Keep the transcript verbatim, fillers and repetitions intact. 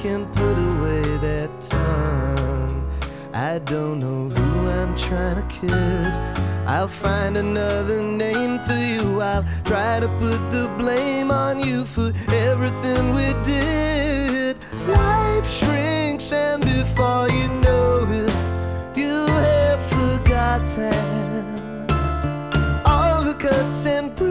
can put away that tongue. I don't know who I'm trying to kid. I'll find another name for you. I'll try to put the blame on you for everything we did. Life shrinks and before you know it, you have forgotten all the cuts and